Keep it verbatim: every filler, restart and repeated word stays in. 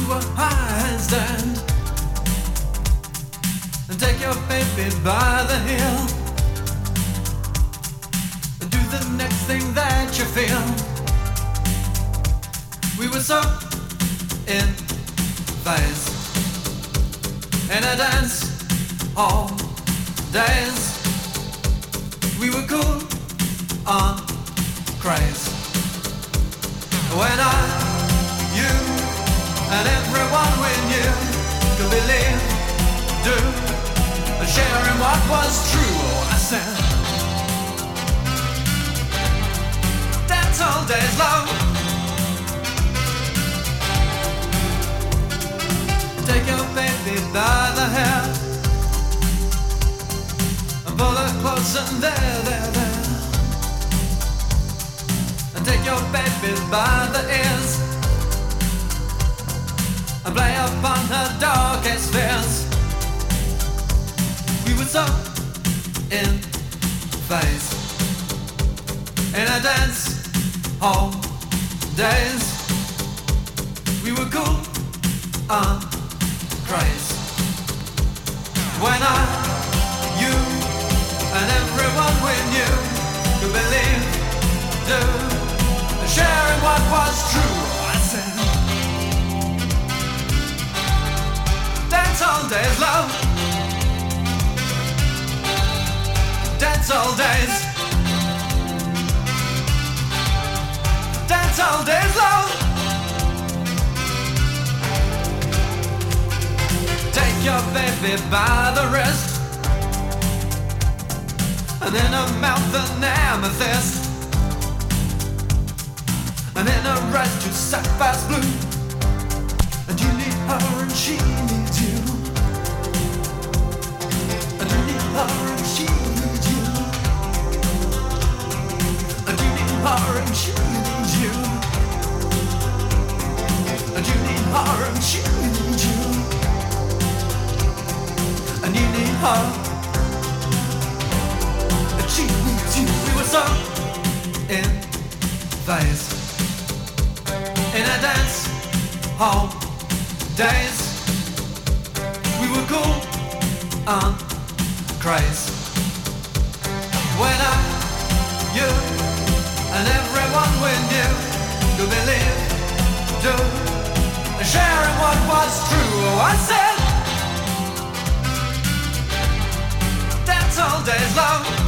a handstand and take your baby by the heel and do the next thing that you feel. We were so in phase in a dance all days. We were cool on craze. When I, you, and everyone we knew could believe, do, and share in what was true. Oh, I said, dance all days long. Take your baby by the hair and pull her close and there, there, there. And take your baby by the ears and play upon her darkest fears. We were so in phase in a dance hall days. We were cool on craze. When I, you, and everyone we knew could believe, do, and share in what was true. I said, dance all days, love. Dance all days. Dance all days, love. Take your baby by the wrist and in her mouth an amethyst, and in her eyes two sapphires blue. And you need her and she needs you, and you need her and she needs you, and you need her and she needs you, and you need her and she needs you, and you need her and she needs you. We were so in phase in a dance hall days. We were cool on craze. When I, you, and everyone we knew could believe, do, and share in what was true. Oh, I said, dance all days long.